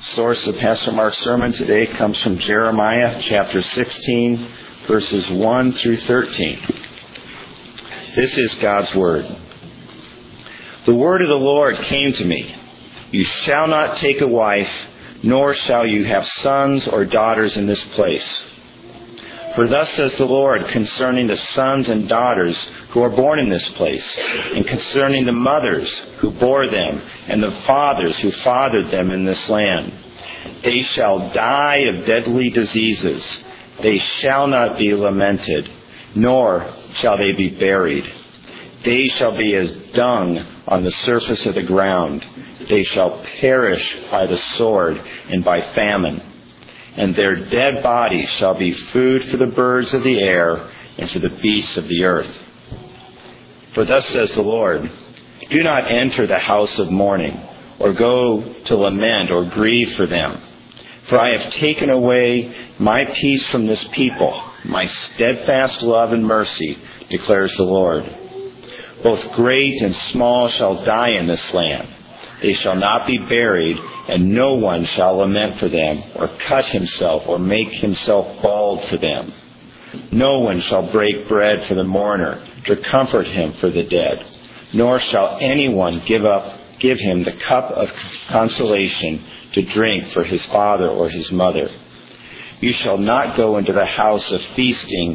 source of Pastor Mark's sermon today comes from Jeremiah chapter 16, verses 1 through 13. This is God's word. The word of the Lord came to me. You shall not take a wife, nor shall you have sons or daughters in this place. For thus says the Lord concerning the sons and daughters who are born in this place, and concerning the mothers who bore them, and the fathers who fathered them in this land. They shall die of deadly diseases. They shall not be lamented, nor shall they be buried. They shall be as dung on the surface of the ground. They shall perish by the sword and by famine. And their dead bodies shall be food for the birds of the air and for the beasts of the earth. For thus says the Lord, do not enter the house of mourning, or go to lament or grieve for them. For I have taken away my peace from this people, my steadfast love and mercy, declares the Lord. Both great and small shall die in this land. They shall not be buried, and no one shall lament for them, or cut himself, or make himself bald for them. No one shall break bread for the mourner, to comfort him for the dead, nor shall anyone give him the cup of consolation to drink for his father or his mother. You shall not go into the house of feasting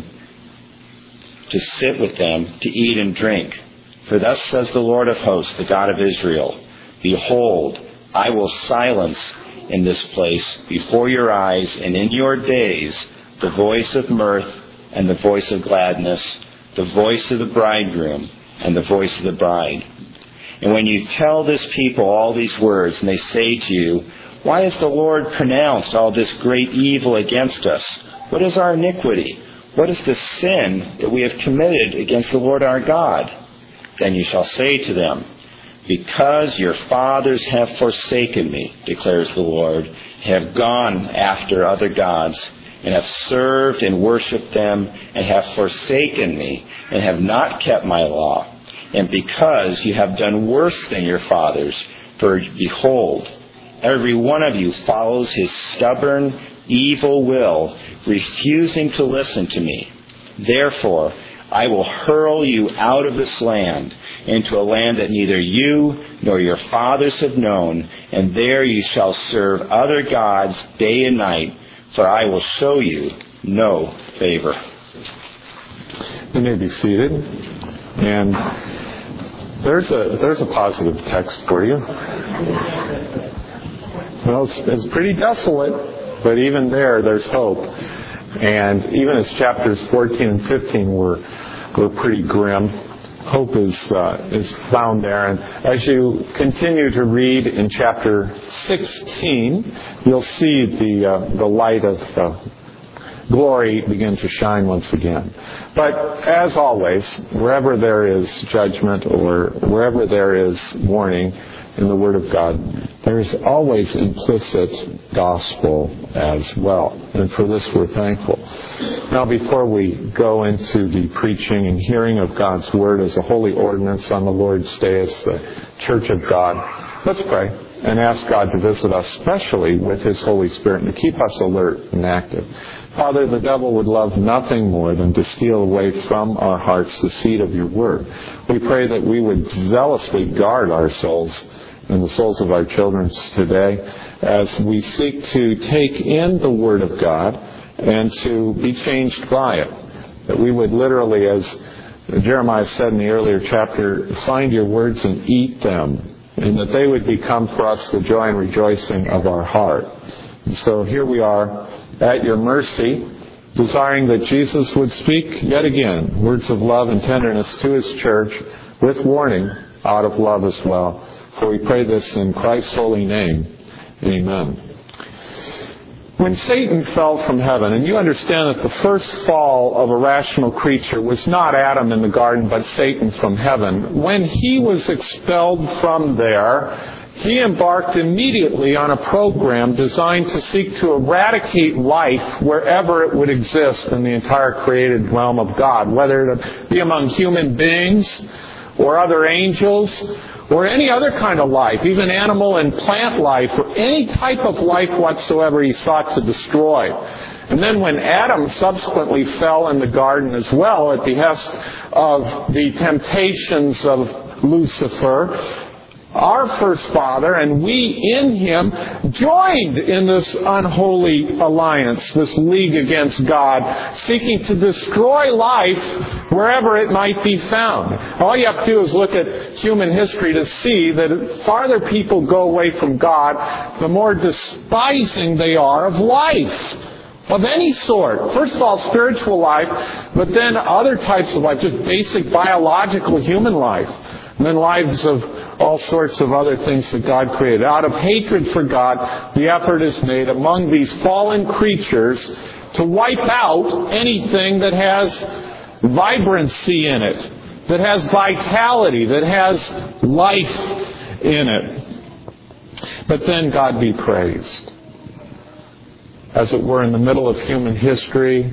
to sit with them, to eat and drink. For thus says the Lord of hosts, the God of Israel, behold, I will silence in this place before your eyes and in your days the voice of mirth and the voice of gladness, the voice of the bridegroom and the voice of the bride. And when you tell this people all these words, and they say to you, why has the Lord pronounced all this great evil against us? What is our iniquity? What is the sin that we have committed against the Lord our God? Then you shall say to them, because your fathers have forsaken me, declares the Lord, have gone after other gods, and have served and worshipped them, and have forsaken me, and have not kept my law, and because you have done worse than your fathers, for behold, every one of you follows his stubborn, evil will, refusing to listen to me. Therefore, I will hurl you out of this land, into a land that neither you nor your fathers have known, and there you shall serve other gods day and night, for I will show you no favor. You may be seated. And there's a positive text for you. Well, it's pretty desolate, but even there's hope. And even as chapters 14 and 15 were pretty grim, hope is found there. And as you continue to read in chapter 16, you'll see the light of glory begin to shine once again. But as always, wherever there is judgment or wherever there is warning in the Word of God, there's always implicit gospel as well. And for this we're thankful. Now, before we go into the preaching and hearing of God's Word as a holy ordinance on the Lord's Day as the Church of God, let's pray and ask God to visit us specially with His Holy Spirit and to keep us alert and active. Father, the devil would love nothing more than to steal away from our hearts the seed of your Word. We pray that we would zealously guard our souls and the souls of our children today as we seek to take in the Word of God and to be changed by it. That we would literally, as Jeremiah said in the earlier chapter, find your words and eat them, and that they would become for us the joy and rejoicing of our heart. And so here we are at your mercy, desiring that Jesus would speak yet again words of love and tenderness to His church with warning out of love as well. For we pray this in Christ's holy name. Amen. When Satan fell from heaven, and you understand that the first fall of a rational creature was not Adam in the garden, but Satan from heaven. When he was expelled from there, he embarked immediately on a program designed to seek to eradicate life wherever it would exist in the entire created realm of God, whether it be among human beings or other angels or any other kind of life, even animal and plant life, or any type of life whatsoever he sought to destroy. And then when Adam subsequently fell in the garden as well at the behest of the temptations of Lucifer, our first father and we in him joined in this unholy alliance, this league against God, seeking to destroy life wherever it might be found. All you have to do is look at human history to see that the farther people go away from God, the more despising they are of life. Of any sort. First of all, spiritual life, but then other types of life, just basic biological human life. And then lives of all sorts of other things that God created. Out of hatred for God, the effort is made among these fallen creatures to wipe out anything that has vibrancy in it, that has vitality, that has life in it. But then God be praised. As it were, in the middle of human history,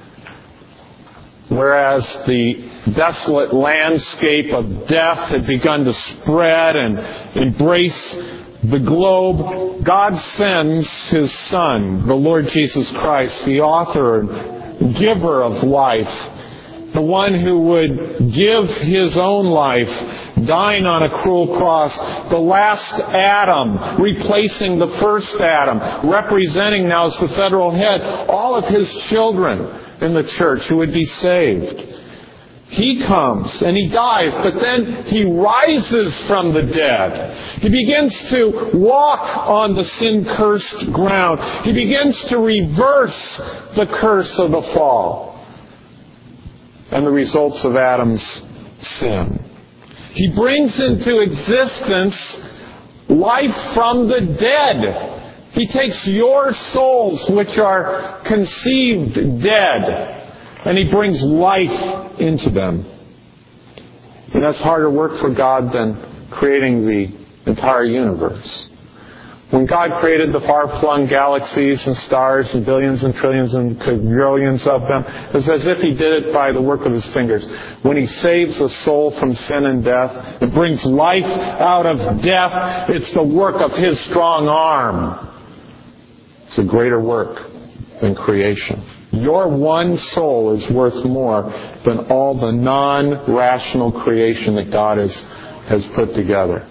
whereas the desolate landscape of death had begun to spread and embrace the globe, God sends His Son, the Lord Jesus Christ, the author and giver of life, the one who would give His own life, dying on a cruel cross, the last Adam, replacing the first Adam, representing now as the federal head all of His children in the church who would be saved. He comes and He dies, but then He rises from the dead. He begins to walk on the sin-cursed ground. He begins to reverse the curse of the fall and the results of Adam's sin. He brings into existence life from the dead. He takes your souls, which are conceived dead, and He brings life into them. And that's harder work for God than creating the entire universe. When God created the far-flung galaxies and stars and billions and trillions and quadrillions of them, it was as if He did it by the work of His fingers. When He saves a soul from sin and death and brings life out of death, it's the work of His strong arm. It's a greater work than creation. Your one soul is worth more than all the non-rational creation that God has put together.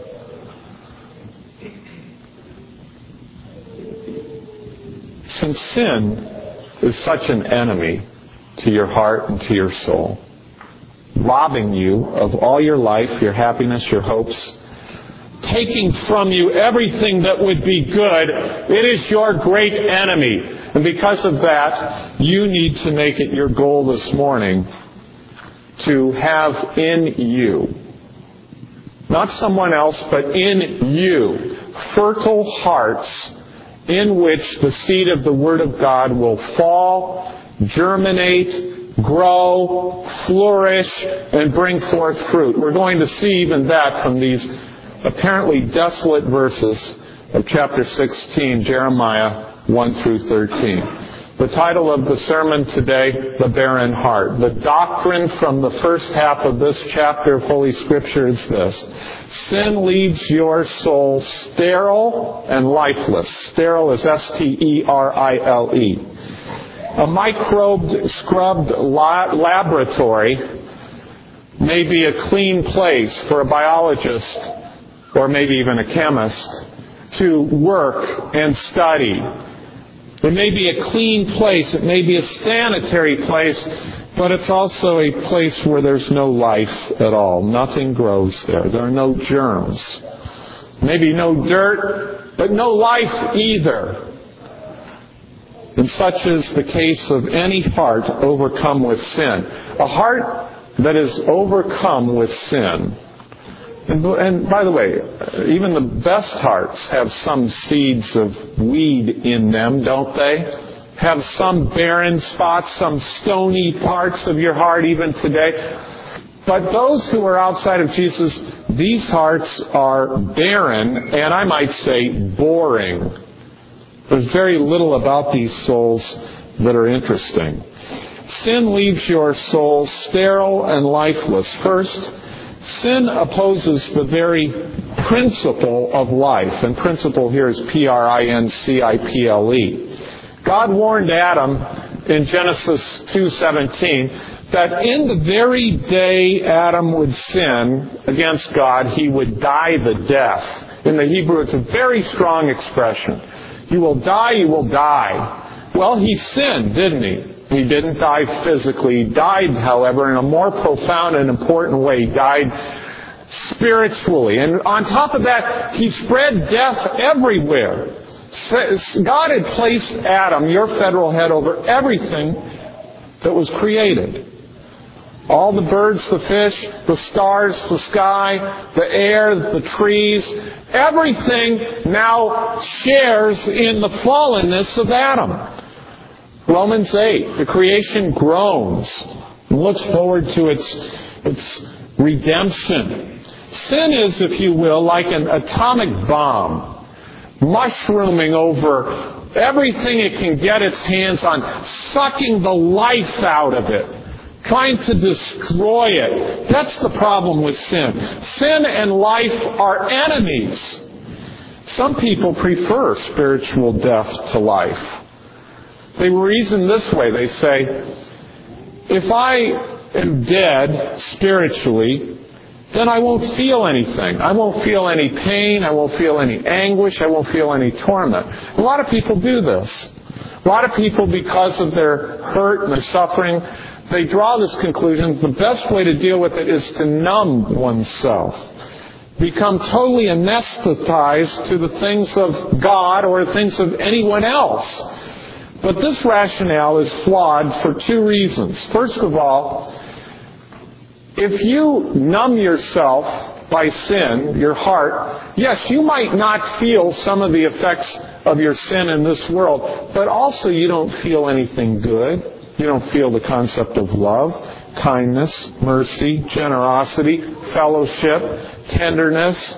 Since sin is such an enemy to your heart and to your soul, robbing you of all your life, your happiness, your hopes, taking from you everything that would be good, it is your great enemy. And because of that, you need to make it your goal this morning to have in you, not someone else, but in you, fertile hearts in which the seed of the Word of God will fall, germinate, grow, flourish, and bring forth fruit. We're going to see even that from these apparently desolate verses of chapter 16, Jeremiah 1 through 13. The title of the sermon today, The Barren Heart. The doctrine from the first half of this chapter of Holy Scripture is this: sin leaves your soul sterile and lifeless. Sterile is S-T-E-R-I-L-E. A microbe scrubbed laboratory may be a clean place for a biologist or maybe even a chemist to work and study. It may be a clean place, it may be a sanitary place, but it's also a place where there's no life at all. Nothing grows there. There are no germs. Maybe no dirt, but no life either. And such is the case of any heart overcome with sin. A heart that is overcome with sin. And by the way, even the best hearts have some seeds of weed in them, don't they? Have some barren spots, some stony parts of your heart even today. But those who are outside of Jesus, these hearts are barren, and I might say boring. There's very little about these souls that are interesting. Sin leaves your soul sterile and lifeless. First, Sin opposes the very principle of life, and principle here is Principle. God warned Adam in Genesis 2:17 that in the very day Adam would sin against God, he would die the death. In the Hebrew, it's a very strong expression. You will die, you will die. Well, he sinned, didn't he? He didn't die physically. He died, however, in a more profound and important way. He died spiritually. And on top of that, he spread death everywhere. God had placed Adam, your federal head, over everything that was created. All the birds, the fish, the stars, the sky, the air, the trees, everything now shares in the fallenness of Adam. Romans 8, the creation groans and looks forward to its redemption. Sin is, if you will, like an atomic bomb, mushrooming over everything it can get its hands on, sucking the life out of it, trying to destroy it. That's the problem with sin. Sin and life are enemies. Some people prefer spiritual death to life. They reason this way. They say, if I am dead spiritually, then I won't feel anything. I won't feel any pain. I won't feel any anguish. I won't feel any torment. A lot of people do this. A lot of people, because of their hurt and their suffering, they draw this conclusion. The best way to deal with it is to numb oneself. Become totally anesthetized to the things of God or things of anyone else. But this rationale is flawed for two reasons. First of all, if you numb yourself by sin, your heart, yes, you might not feel some of the effects of your sin in this world, but also you don't feel anything good. You don't feel the concept of love, kindness, mercy, generosity, fellowship, tenderness,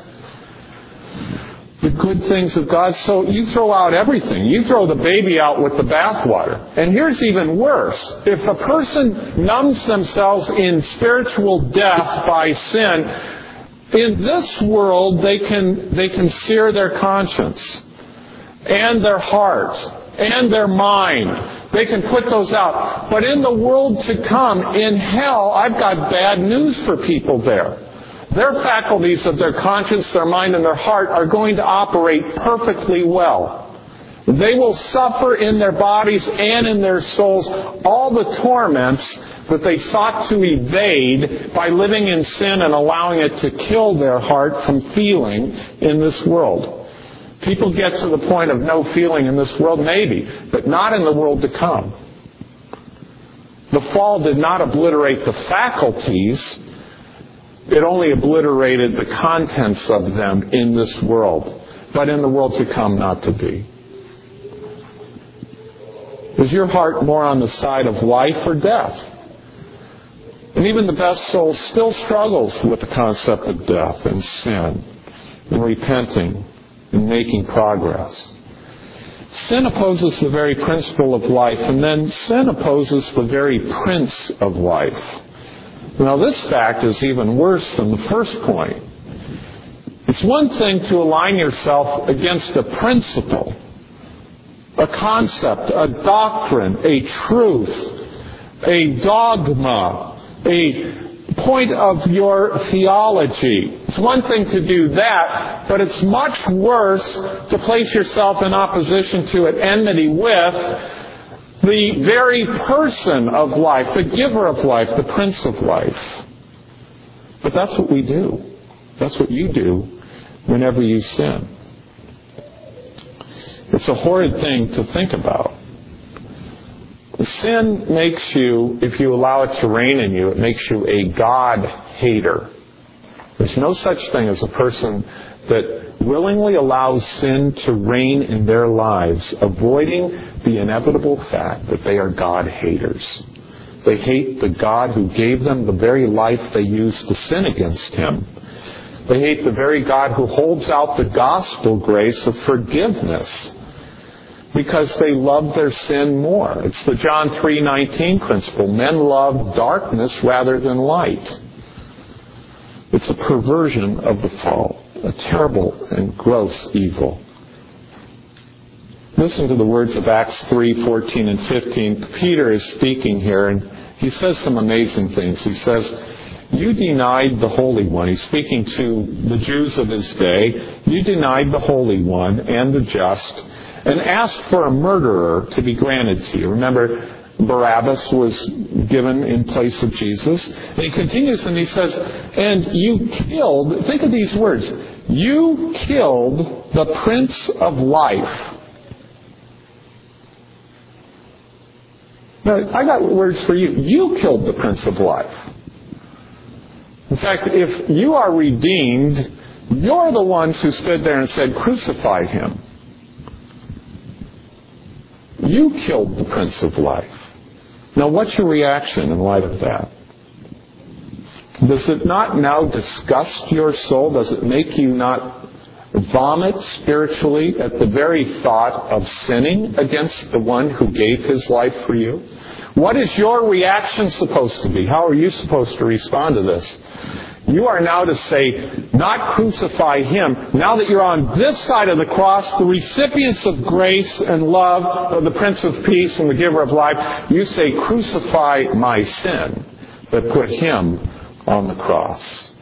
the good things of God. So you throw out everything. You throw the baby out with the bathwater. And here's even worse. If a person numbs themselves in spiritual death by sin, in this world they can sear their conscience and their heart and their mind. They can put those out. But in the world to come, in hell, I've got bad news for people there. Their faculties of their conscience, their mind, and their heart are going to operate perfectly well. They will suffer in their bodies and in their souls all the torments that they sought to evade by living in sin and allowing it to kill their heart from feeling in this world. People get to the point of no feeling in this world, maybe, but not in the world to come. The fall did not obliterate the faculties. It only obliterated the contents of them in this world. But in the world to come, not to be. Is your heart more on the side of life or death? And even the best soul still struggles with the concept of death and sin and repenting and making progress. Sin opposes the very principle of life, and then sin opposes the very prince of life. Now, this fact is even worse than the first point. It's one thing to align yourself against a principle, a concept, a doctrine, a truth, a dogma, a point of your theology. It's one thing to do that, but it's much worse to place yourself in opposition to it, enmity with the very person of life, the giver of life, the Prince of life. But that's what we do. That's what you do whenever you sin. It's a horrid thing to think about. Sin makes you, if you allow it to reign in you, it makes you a God-hater. There's no such thing as a person that willingly allows sin to reign in their lives, avoiding the inevitable fact that they are God-haters. They hate the God who gave them the very life they used to sin against Him. They hate the very God who holds out the gospel grace of forgiveness because they love their sin more. It's the John 3:19 principle. Men love darkness rather than light. It's a perversion of the fall, a terrible and gross evil. Listen to the words of Acts 3:14 and 15. Peter is speaking here, and he says some amazing things. He says, "You denied the Holy One." He's speaking to the Jews of his day. "You denied the Holy One and the just, and asked for a murderer to be granted to you." Remember, Barabbas was given in place of Jesus. And he continues and he says, "And you killed," think of these words, "you killed the Prince of Life." Now, I got words for you. You killed the Prince of Life. In fact, if you are redeemed, you're the ones who stood there and said, "Crucify him." You killed the Prince of Life. Now, what's your reaction in light of that? Does it not now disgust your soul? Does it make you not vomit spiritually at the very thought of sinning against the one who gave his life for you? What is your reaction supposed to be? How are you supposed to respond to this? You are now to say, not crucify him. Now that you're on this side of the cross, the recipients of grace and love of the Prince of Peace and the giver of life, you say, crucify my sin, but put him on the cross.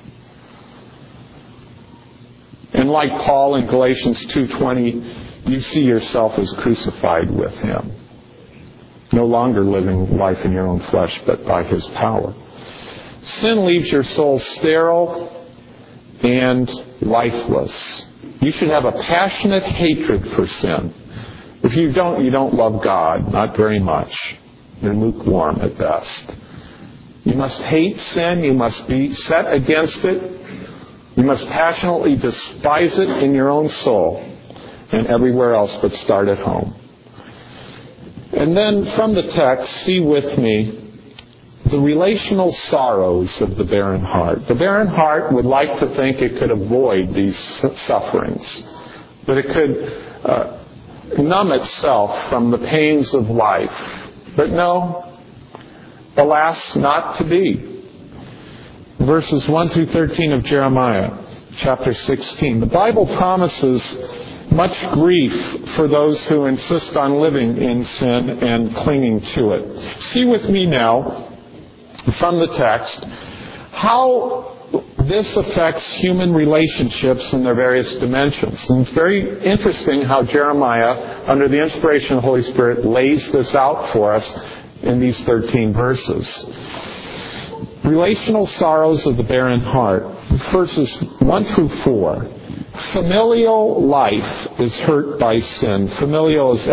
And like Paul in Galatians 2:20, you see yourself as crucified with him. No longer living life in your own flesh, but by his power. Sin leaves your soul sterile and lifeless. You should have a passionate hatred for sin. If you don't love God, not very much. You're lukewarm at best. You must hate sin. You must be set against it. You must passionately despise it in your own soul and everywhere else, but start at home. And then from the text, see with me the relational sorrows of the barren heart. The barren heart would like to think it could avoid these sufferings, that it could numb itself from the pains of life. But no, alas, not to be. Verses 1 through 13 of Jeremiah, chapter 16. The Bible promises much grief for those who insist on living in sin and clinging to it. See with me now, from the text, how this affects human relationships in their various dimensions. And it's very interesting how Jeremiah, under the inspiration of the Holy Spirit, lays this out for us in these 13 verses. Relational sorrows of the barren heart. Verses 1 through 4. Familial life is hurt by sin. Familial is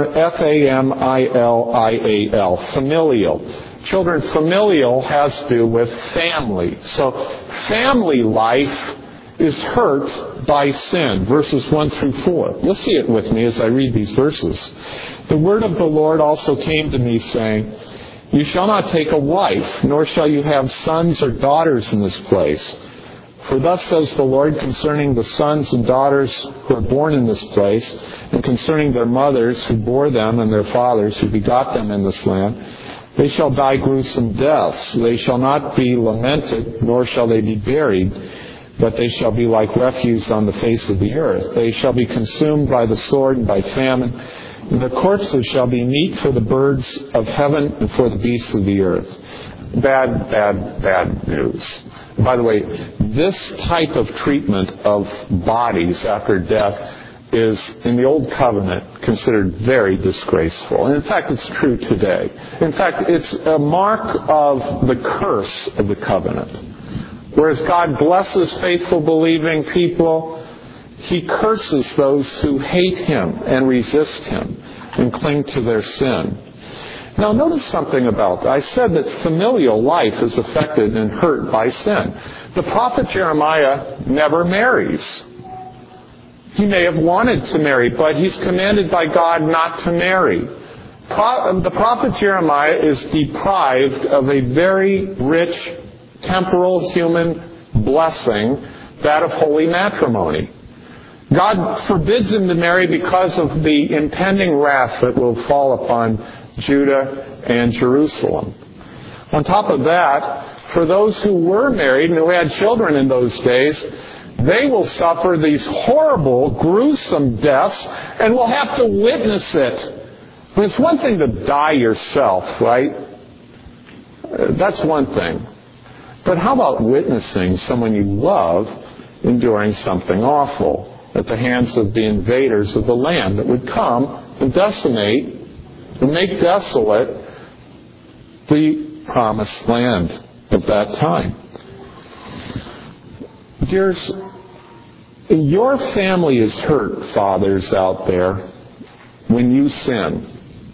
F-A-M-I-L-I-A-L. Familial. Children, familial has to do with family. So family life is hurt by sin. Verses 1 through 4. You'll see it with me as I read these verses. The word of the Lord also came to me, saying, "You shall not take a wife, nor shall you have sons or daughters in this place. For thus says the Lord concerning the sons and daughters who are born in this place, and concerning their mothers who bore them and their fathers who begot them in this land, they shall die gruesome deaths. They shall not be lamented, nor shall they be buried, but they shall be like refuse on the face of the earth. They shall be consumed by the sword and by famine. And the corpses shall be meat for the birds of heaven and for the beasts of the earth." Bad, bad, bad news. By the way, this type of treatment of bodies after death is, in the Old Covenant, considered very disgraceful. And in fact, it's true today. In fact, it's a mark of the curse of the covenant. Whereas God blesses faithful, believing people, He curses those who hate Him and resist Him and cling to their sin. Now, notice something about that. I said that familial life is affected and hurt by sin. The prophet Jeremiah never marries. He may have wanted to marry, but he's commanded by God not to marry. The prophet Jeremiah is deprived of a very rich temporal human blessing, that of holy matrimony. God forbids him to marry because of the impending wrath that will fall upon Judah and Jerusalem. On top of that, for those who were married and who had children in those days, they will suffer these horrible, gruesome deaths and will have to witness it. I mean, it's one thing to die yourself, right? That's one thing. But how about witnessing someone you love enduring something awful at the hands of the invaders of the land that would come and decimate and make desolate the promised land of that time? Dears, your family is hurt, fathers out there, when you sin.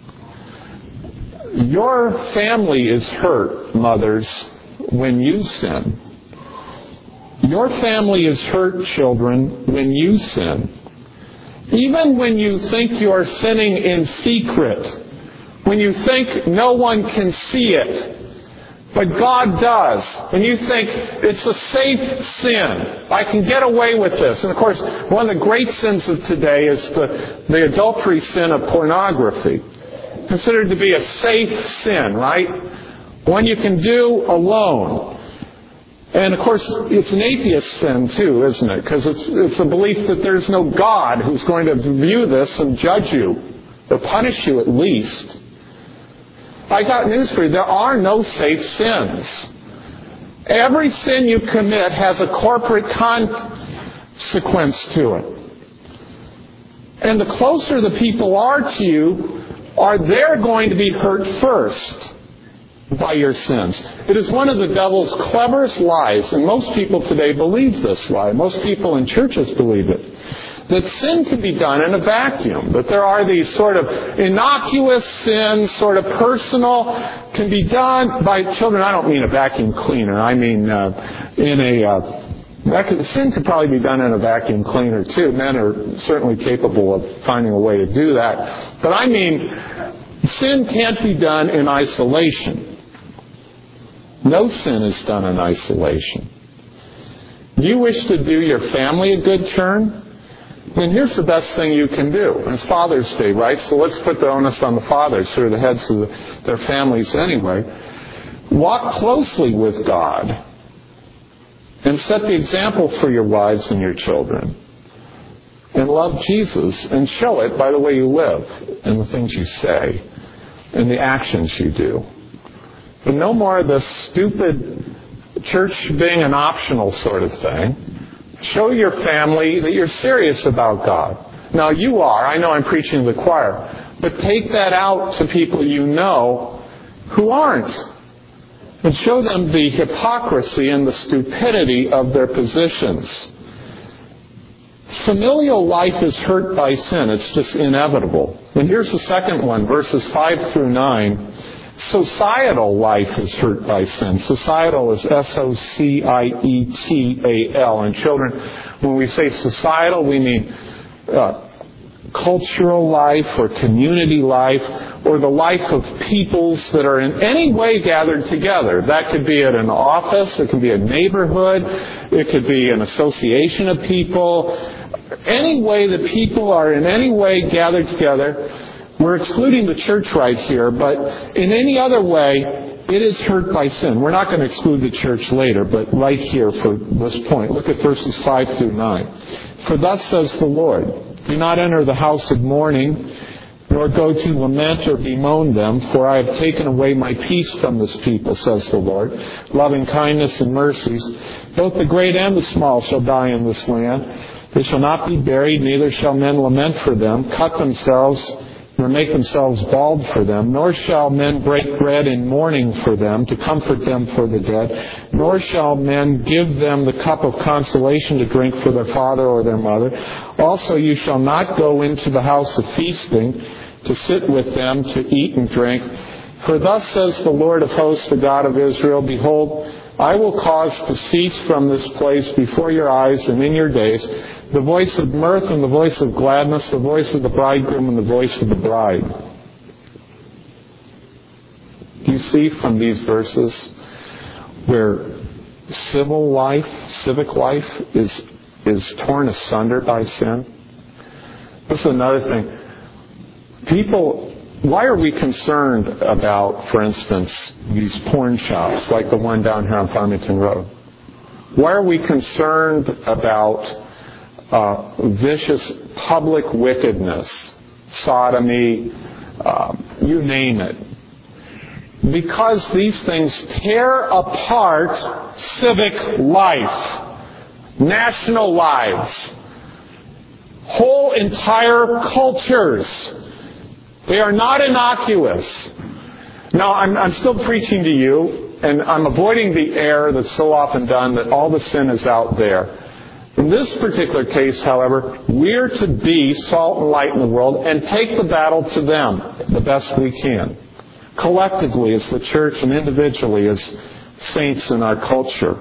Your family is hurt, mothers, when you sin. Your family is hurt, children, when you sin. Even when you think you are sinning in secret, when you think no one can see it, but God does, when you think it's a safe sin, I can get away with this. And of course, one of the great sins of today is the adultery sin of pornography. Considered to be a safe sin, right? One you can do alone. And of course, it's an atheist sin too, isn't it? Because it's a belief that there's no God who's going to view this and judge you, or punish you at least. I got news for you. There are no safe sins. Every sin you commit has a corporate consequence to it. And the closer the people are to you, they're going to be hurt first by your sins. It is one of the devil's cleverest lies, and most people today believe this lie. Most people in churches believe it. That sin can be done in a vacuum. That there are these sort of innocuous sins, sort of personal, can be done by children. I don't mean a vacuum cleaner. I mean sin could probably be done in a vacuum cleaner too. Men are certainly capable of finding a way to do that. But I mean, sin can't be done in isolation. No sin is done in isolation. Do you wish to do your family a good turn? Then here's the best thing you can do. It's Father's Day, right? So let's put the onus on the fathers, who are the heads of their families anyway. Walk closely with God and set the example for your wives and your children. And love Jesus and show it by the way you live and the things you say and the actions you do. But no more of this stupid church being an optional sort of thing. Show your family that you're serious about God. Now you are. I know I'm preaching to the choir. But take that out to people you know who aren't. And show them the hypocrisy and the stupidity of their positions. Familial life is hurt by sin. It's just inevitable. And here's the second one, verses 5 through 9. Societal life is hurt by sin. Societal is Societal. And children, when we say societal, we mean cultural life or community life or the life of peoples that are in any way gathered together. That could be at an office. It could be a neighborhood. It could be an association of people. Any way that people are in any way gathered together. We're excluding the church right here, but in any other way, it is hurt by sin. We're not going to exclude the church later, but right here for this point. Look at verses 5 through 9. For thus says the Lord, do not enter the house of mourning, nor go to lament or bemoan them, for I have taken away my peace from this people, says the Lord. Loving kindness and mercies, both the great and the small shall die in this land. They shall not be buried, neither shall men lament for them, cut themselves, nor make themselves bald for them, nor shall men break bread in mourning for them, to comfort them for the dead, nor shall men give them the cup of consolation to drink for their father or their mother. Also you shall not go into the house of feasting, to sit with them, to eat and drink. For thus says the Lord of hosts, the God of Israel, behold, I will cause to cease from this place before your eyes and in your days the voice of mirth and the voice of gladness, the voice of the bridegroom and the voice of the bride. Do you see from these verses where civic life is torn asunder by sin? This is another thing. People Why are we concerned about, for instance, these porn shops like the one down here on Farmington Road? Why are we concerned about vicious public wickedness, sodomy, you name it? Because these things tear apart civic life, national lives, whole entire cultures. They are not innocuous. Now, I'm still preaching to you, and I'm avoiding the error that's so often done that all the sin is out there. In this particular case, however, we're to be salt and light in the world and take the battle to them the best we can. Collectively as the church and individually as saints in our culture.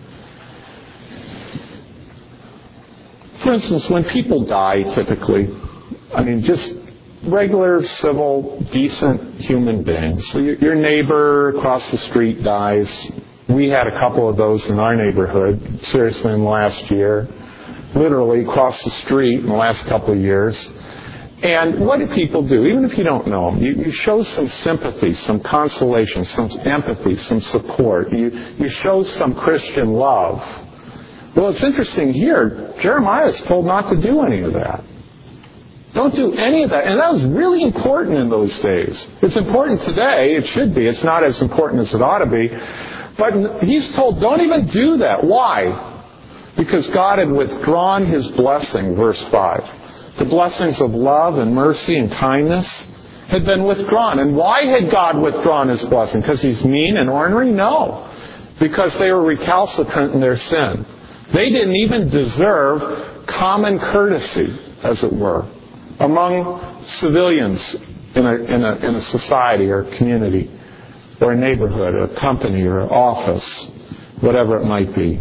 For instance, when people die, typically, just regular, civil, decent human beings. So your neighbor across the street dies. We had a couple of those in our neighborhood, seriously, in the last year. Literally across the street in the last couple of years. And what do people do? Even if you don't know them, you show some sympathy, some consolation, some empathy, some support. You show some Christian love. Well, it's interesting here. Jeremiah is told not to do any of that. Don't do any of that. And that was really important in those days. It's important today. It should be. It's not as important as it ought to be. But he's told, don't even do that. Why? Because God had withdrawn His blessing, verse 5. The blessings of love and mercy and kindness had been withdrawn. And why had God withdrawn His blessing? Because He's mean and ornery? No. Because they were recalcitrant in their sin. They didn't even deserve common courtesy, as it were, among civilians in a society or a community or a neighborhood or a company or an office, whatever it might be.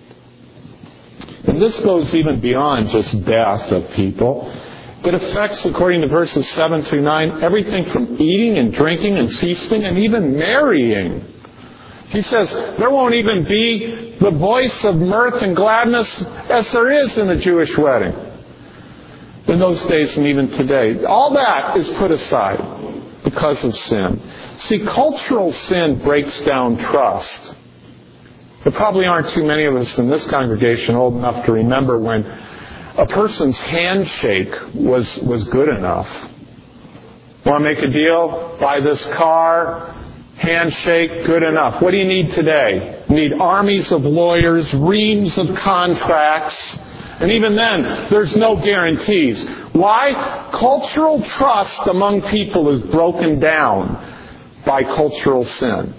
And this goes even beyond just death of people. It affects, according to verses 7 through 9, everything from eating and drinking and feasting and even marrying. He says there won't even be the voice of mirth and gladness as there is in a Jewish wedding. In those days and even today. All that is put aside because of sin. See, cultural sin breaks down trust. There probably aren't too many of us in this congregation old enough to remember when a person's handshake was good enough. Want to make a deal? Buy this car. Handshake, good enough. What do you need today? You need armies of lawyers, reams of contracts. And even then, there's no guarantees. Why? Cultural trust among people is broken down by cultural sin.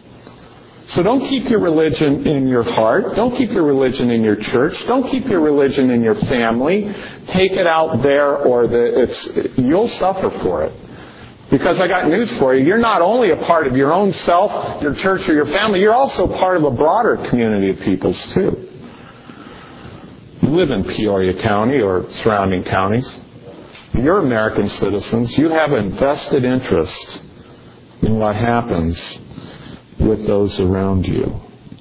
So don't keep your religion in your heart. Don't keep your religion in your church. Don't keep your religion in your family. Take it out there or you'll suffer for it. Because I got news for you. You're not only a part of your own self, your church, or your family. You're also part of a broader community of peoples too. You live in Peoria County or surrounding counties. You're American citizens. You have a vested interest in what happens with those around you.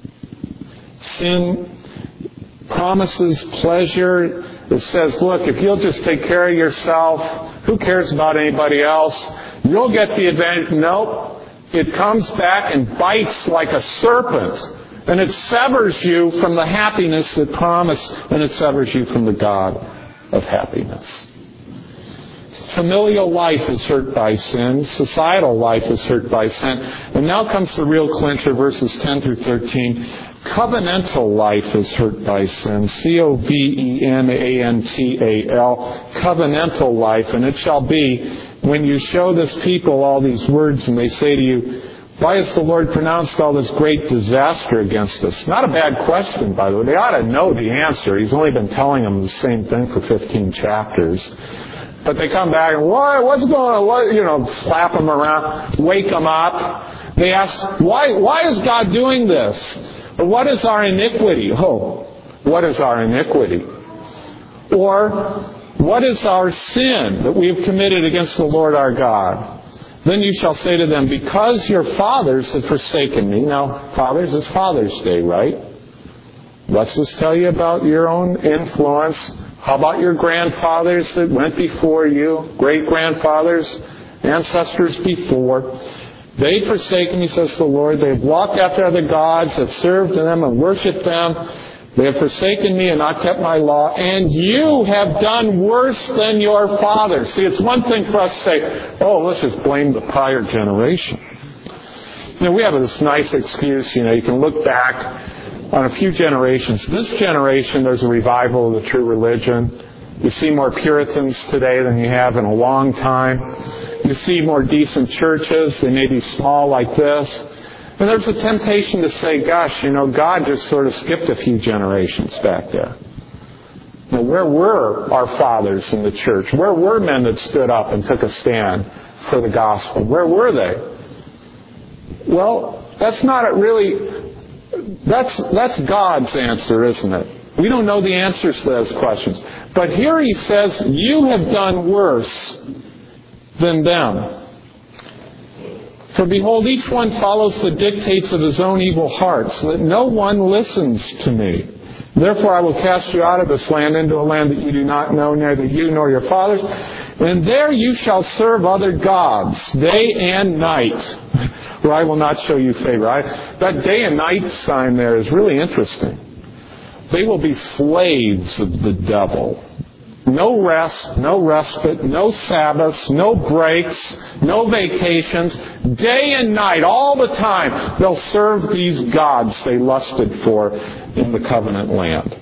Sin promises pleasure. It says, look, if you'll just take care of yourself, who cares about anybody else? You'll get the advantage. Nope. It comes back and bites like a serpent. And it severs you from the happiness it promised, and it severs you from the God of happiness. Familial life is hurt by sin. Societal life is hurt by sin. And now comes the real clincher, verses 10 through 13. Covenantal life is hurt by sin. C-O-V-E-N-A-N-T-A-L. Covenantal life. And it shall be, when you show this people all these words and they say to you, why has the Lord pronounced all this great disaster against us? Not a bad question, by the way. They ought to know the answer. He's only been telling them the same thing for 15 chapters. But they come back and, what's going on? Slap them around, wake them up. They ask, why is God doing this? What is our iniquity? Oh, what is our iniquity? Or, what is our sin that we have committed against the Lord our God? Then you shall say to them, because your fathers have forsaken me. Now, fathers, it's Father's Day, right? What's this tell you about your own influence? How about your grandfathers that went before you? Great-grandfathers? ancestors before. They forsaken me, says the Lord. They have walked after other gods, have served them and worshipped them. They have forsaken me and not kept my law. And you have done worse than your fathers. See, it's one thing for us to say, oh, let's just blame the prior generation. We have this nice excuse, you can look back on a few generations. This generation, there's a revival of the true religion. You see more Puritans today than you have in a long time. You see more decent churches. They may be small like this. And there's a temptation to say, gosh, God just sort of skipped a few generations back there. Now, where were our fathers in the church? Where were men that stood up and took a stand for the gospel? Where were they? Well, that's not really... That's God's answer, isn't it? We don't know the answers to those questions. But here he says, you have done worse than them. For behold, each one follows the dictates of his own evil heart, so that no one listens to me. Therefore I will cast you out of this land into a land that you do not know, neither you nor your fathers. And there you shall serve other gods, day and night, where I will not show you favor. That day and night sign there is really interesting. They will be slaves of the devil. No rest, no respite, no Sabbaths, no breaks, no vacations. Day and night, all the time, they'll serve these gods they lusted for in the covenant land.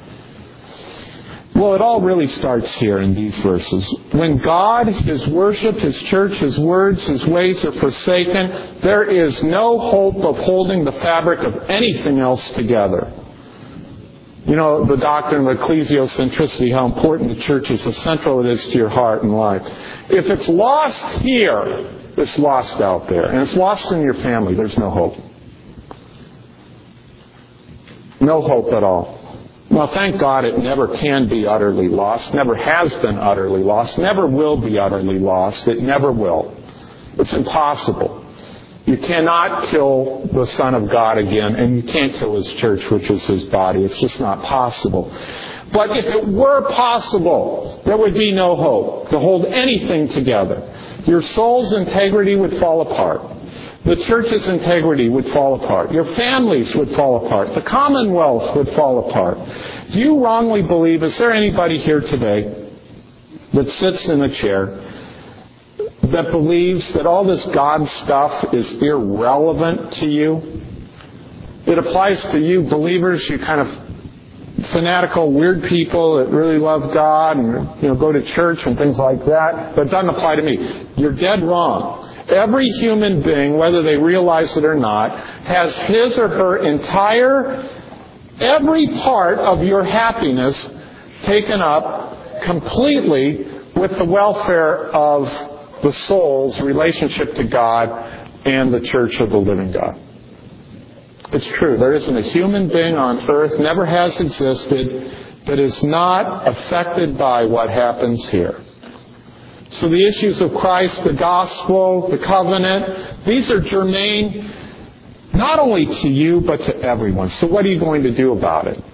Well, it all really starts here in these verses. When God, His worship, His church, His words, His ways are forsaken, there is no hope of holding the fabric of anything else together. The doctrine of ecclesiocentricity, how important the church is, how central it is to your heart and life. If it's lost here, it's lost out there. And it's lost in your family. There's no hope. No hope at all. Well, thank God it never can be utterly lost. Never has been utterly lost. Never will be utterly lost. It never will. It's impossible. You cannot kill the Son of God again, and you can't kill His church, which is His body. It's just not possible. But if it were possible, there would be no hope to hold anything together. Your soul's integrity would fall apart. The church's integrity would fall apart. Your families would fall apart. The commonwealth would fall apart. Do you wrongly believe, is there anybody here today that sits in a chair that believes that all this God stuff is irrelevant to you? It applies to you believers, you kind of fanatical, weird people that really love God and go to church and things like that, but it doesn't apply to me. You're dead wrong. Every human being, whether they realize it or not, has his or her every part of your happiness taken up completely with the welfare of the soul's relationship to God and the church of the living God. It's true. There isn't a human being on earth, never has existed, that is not affected by what happens here. So the issues of Christ, the gospel, the covenant, these are germane not only to you, but to everyone. So what are you going to do about it?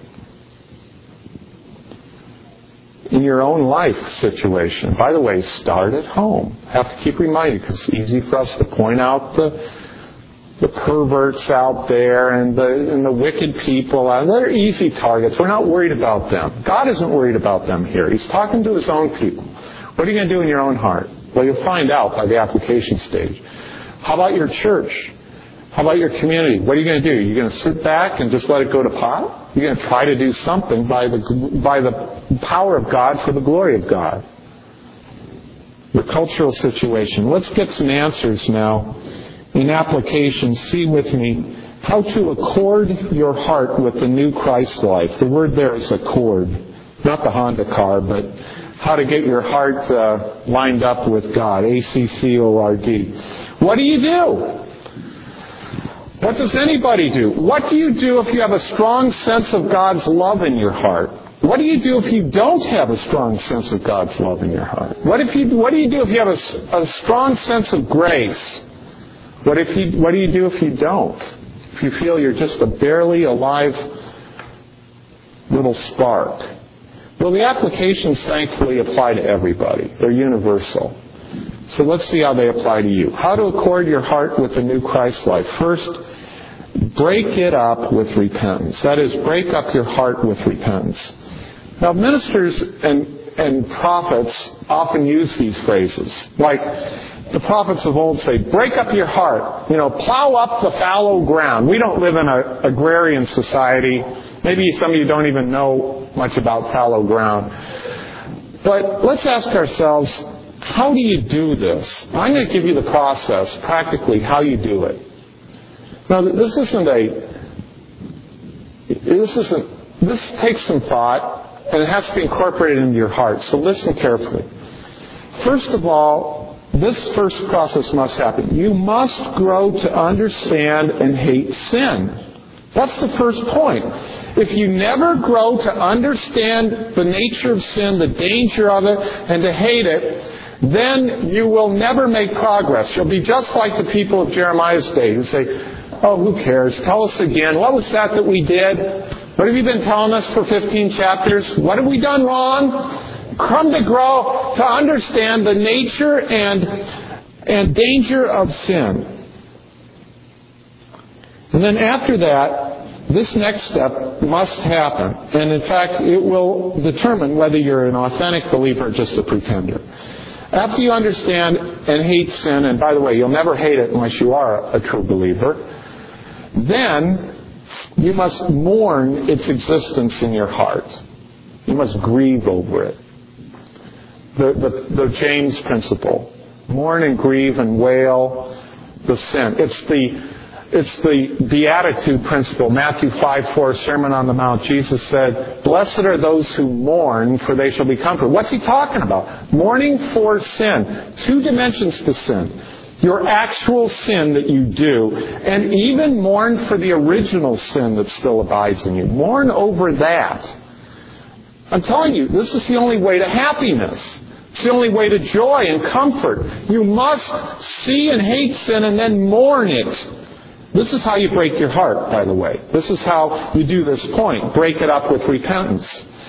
In your own life situation. By the way, start at home. Have to keep reminding, because it's easy for us to point out the perverts out there and the wicked people. They're easy targets. We're not worried about them. God isn't worried about them here. He's talking to His own people. What are you going to do in your own heart? Well, you'll find out by the application stage. How about your church? How about your community? What are you going to do? Are you going to sit back and just let it go to pot? You're going to try to do something by the power of God for the glory of God. Your cultural situation. Let's get some answers now in application. See with me how to accord your heart with the new Christ life. The word there is accord. Not the Honda car, but how to get your heart lined up with God. A-C-C-O-R-D. What do you do? What does anybody do? What do you do if you have a strong sense of God's love in your heart? What do you do if you don't have a strong sense of God's love in your heart? What do you do if you have a strong sense of grace? What do you do if you don't? If you feel you're just a barely alive little spark? Well, the applications thankfully apply to everybody. They're universal. So let's see how they apply to you. How to accord your heart with the new Christ life. First, break it up with repentance. That is, break up your heart with repentance. Now, ministers and prophets often use these phrases. Like the prophets of old say, break up your heart. Plow up the fallow ground. We don't live in an agrarian society. Maybe some of you don't even know much about fallow ground. But let's ask ourselves, how do you do this? I'm going to give you the process, practically, how you do it. Now, this takes some thought, and it has to be incorporated into your heart. So listen carefully. First of all, this first process must happen. You must grow to understand and hate sin. That's the first point. If you never grow to understand the nature of sin, the danger of it, and to hate it, then you will never make progress. You'll be just like the people of Jeremiah's day who say, oh, who cares? Tell us again. What was that we did? What have you been telling us for 15 chapters? What have we done wrong? Come to grow to understand the nature and danger of sin. And then after that, this next step must happen. And in fact, it will determine whether you're an authentic believer or just a pretender. After you understand and hate sin, and by the way, you'll never hate it unless you are a true believer, then you must mourn its existence in your heart. You must grieve over it. The James principle. Mourn and grieve and wail the sin. It's the Beatitude principle. Matthew 5:4, Sermon on the Mount. Jesus said, blessed are those who mourn, for they shall be comforted. What's he talking about? Mourning for sin. Two dimensions to sin. Your actual sin that you do, and even mourn for the original sin that still abides in you. Mourn over that. I'm telling you, this is the only way to happiness. It's the only way to joy and comfort. You must see and hate sin and then mourn it. This is how you break your heart, by the way. This is how you do this point. Break it up with repentance.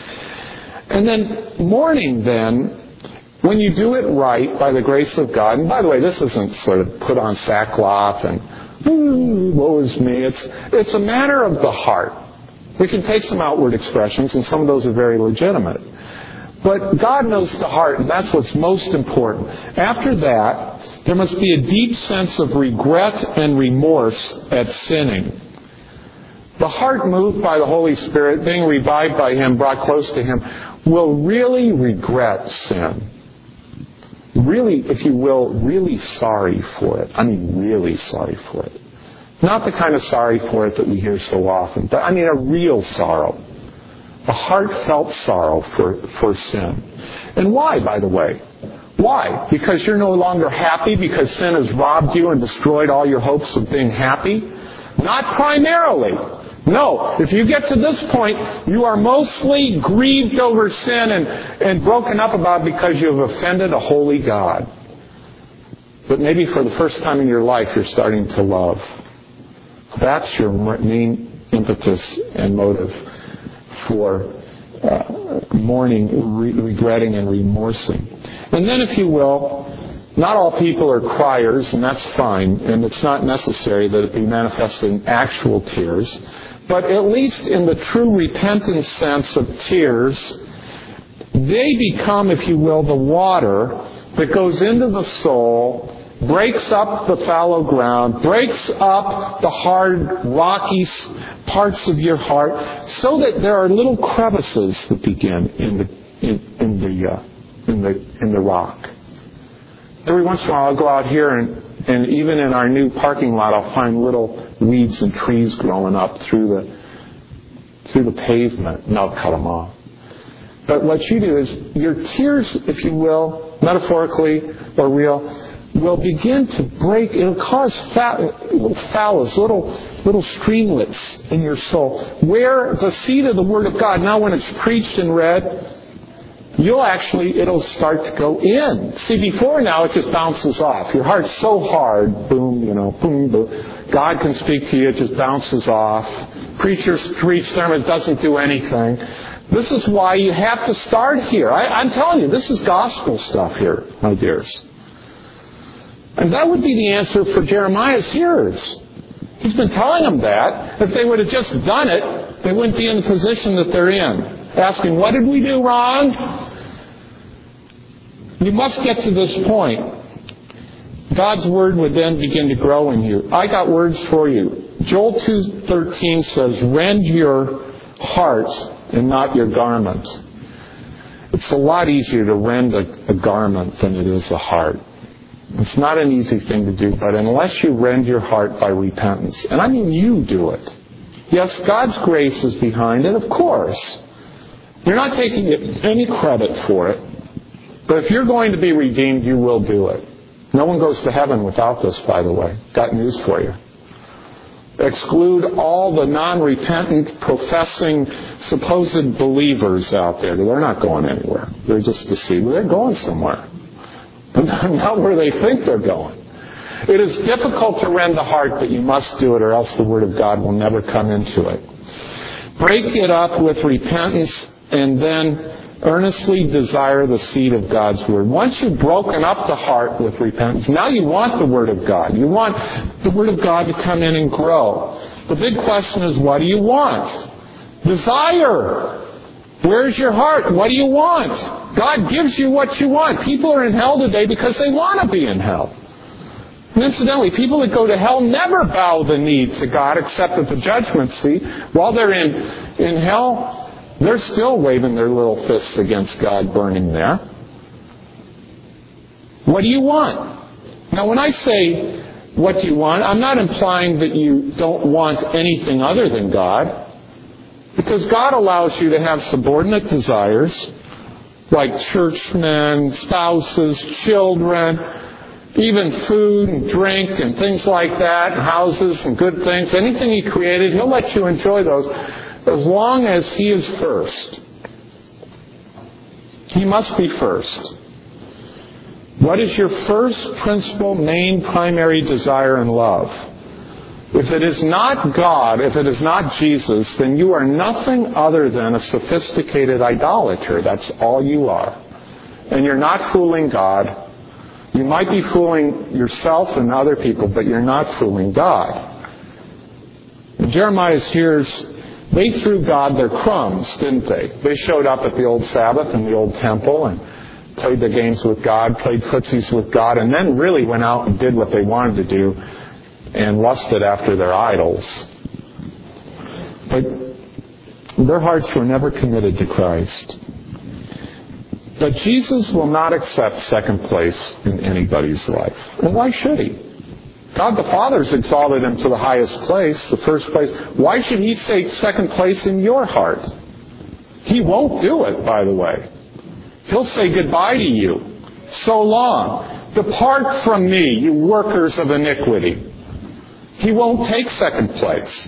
And then mourning then, when you do it right by the grace of God, and by the way, this isn't sort of put on sackcloth and, woe is me. It's a matter of the heart. We can take some outward expressions, and some of those are very legitimate. But God knows the heart, and that's what's most important. After that, there must be a deep sense of regret and remorse at sinning. The heart moved by the Holy Spirit, being revived by Him, brought close to Him, will really regret sin. Really, if you will, really sorry for it. I mean, really sorry for it. Not the kind of sorry for it that we hear so often, but I mean a real sorrow. A heartfelt sorrow for sin. And why, by the way? Why? Because you're no longer happy because sin has robbed you and destroyed all your hopes of being happy? Not primarily. No. If you get to this point, you are mostly grieved over sin and broken up about it because you have offended a holy God. But maybe for the first time in your life, you're starting to love. That's your main impetus and motive for mourning, regretting, and remorsing. And then, if you will, not all people are criers, and that's fine, and it's not necessary that it be manifested in actual tears, but at least in the true repentance sense of tears, they become, if you will, the water that goes into the soul, breaks up the fallow ground, breaks up the hard, rocky parts of your heart, so that there are little crevices that begin in the rock. Every once in a while, I'll go out here and even in our new parking lot, I'll find little weeds and trees growing up through the pavement, and I'll cut them off. But what you do is your tears, if you will, metaphorically or real, will begin to break. It'll cause fallows, little streamlets in your soul, where the seed of the Word of God, now when it's preached and read, it'll start to go in. See, before now it just bounces off. Your heart's so hard, boom, boom, boom. God can speak to you, it just bounces off. Preachers preach sermons, doesn't do anything. This is why you have to start here. I'm telling you, this is gospel stuff here, my dears. And that would be the answer for Jeremiah's hearers. He's been telling them that. If they would have just done it, they wouldn't be in the position that they're in. Asking, what did we do wrong? You must get to this point. God's Word would then begin to grow in you. I got words for you. Joel 2:13 says, rend your heart and not your garment. It's a lot easier to rend a garment than it is a heart. It's not an easy thing to do, but unless you rend your heart by repentance, and I mean you do it. Yes, God's grace is behind it, of course. You're not taking any credit for it. But if you're going to be redeemed, you will do it. No one goes to heaven without this, by the way. Got news for you. Exclude all the non-repentant, professing, supposed believers out there. They're not going anywhere. They're just deceived. They're going somewhere. But not where they think they're going. It is difficult to rend the heart, but you must do it, or else the Word of God will never come into it. Break it up with repentance, and then earnestly desire the seed of God's Word. Once you've broken up the heart with repentance, now you want the Word of God. You want the Word of God to come in and grow. The big question is, what do you want? Desire. Where's your heart? What do you want? God gives you what you want. People are in hell today because they want to be in hell. And incidentally, people that go to hell never bow the knee to God except at the judgment seat. While they're in hell, they're still waving their little fists against God burning there. What do you want? Now, when I say, what do you want? I'm not implying that you don't want anything other than God. Because God allows you to have subordinate desires, like churchmen, spouses, children, even food and drink and things like that, houses and good things. Anything He created, He'll let you enjoy those as long as He is first. He must be first. What is your first principal, main, primary desire and love? If it is not God, if it is not Jesus, then you are nothing other than a sophisticated idolater. That's all you are. And you're not fooling God. You might be fooling yourself and other people, but you're not fooling God. And Jeremiah's hearers, they threw God their crumbs, didn't they? They showed up at the old Sabbath and the old temple and played their games with God, played footsies with God, and then really went out and did what they wanted to do and lusted after their idols. But their hearts were never committed to Christ. But Jesus will not accept second place in anybody's life. And why should He? God the Father's exalted Him to the highest place, the first place. Why should He take second place in your heart? He won't do it, by the way. He'll say goodbye to you. So long. Depart from me, you workers of iniquity. He won't take second place.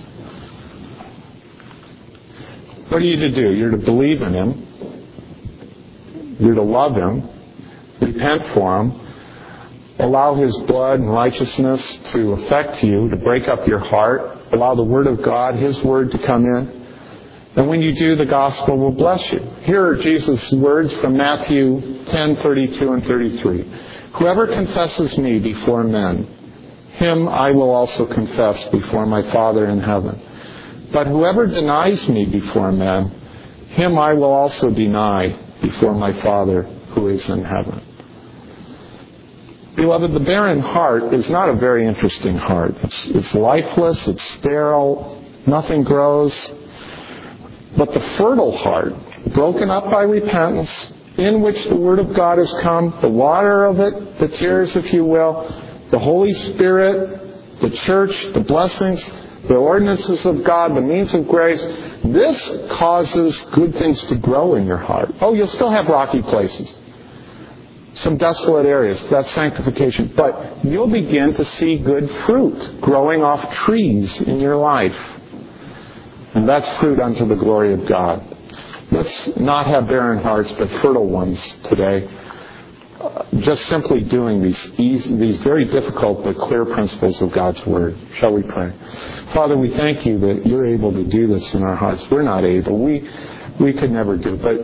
What are you to do? You're to believe in Him. You're to love Him. Repent for Him. Allow His blood and righteousness to affect you, to break up your heart. Allow the Word of God, His Word, to come in. And when you do, the gospel will bless you. Here are Jesus' words from Matthew 10:32 and 33. Whoever confesses me before men, him I will also confess before my Father in heaven. But whoever denies me before men, him I will also deny before my Father who is in heaven. Beloved, the barren heart is not a very interesting heart. It's lifeless, it's sterile, nothing grows. But the fertile heart, broken up by repentance, in which the Word of God has come, the water of it, the tears, if you will, the Holy Spirit, the church, the blessings, the ordinances of God, the means of grace, this causes good things to grow in your heart. Oh, you'll still have rocky places, some desolate areas. That's sanctification. But you'll begin to see good fruit growing off trees in your life. And that's fruit unto the glory of God. Let's not have barren hearts, but fertile ones today. Just simply doing these very difficult but clear principles of God's Word. Shall we pray? Father, we thank You that You're able to do this in our hearts. We're not able. We could never do it. But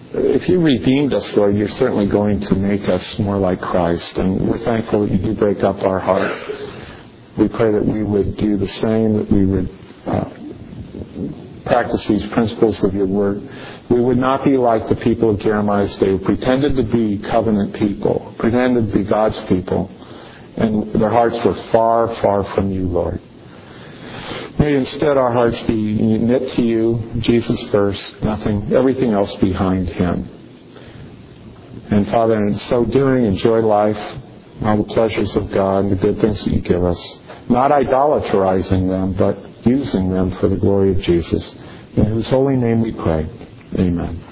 if you redeemed us, Lord, you're certainly going to make us more like Christ. And we're thankful that you do break up our hearts. We pray that we would do the same, that we would practice these principles of your word. We would not be like the people of Jeremiah's day who pretended to be covenant people, pretended to be God's people, and their hearts were far, far from you, Lord. May instead our hearts be knit to you, Jesus first, everything else behind him. And Father, in so doing, enjoy life, all the pleasures of God and the good things that you give us. Not idolatrizing them, but using them for the glory of Jesus. In whose holy name we pray. Amen.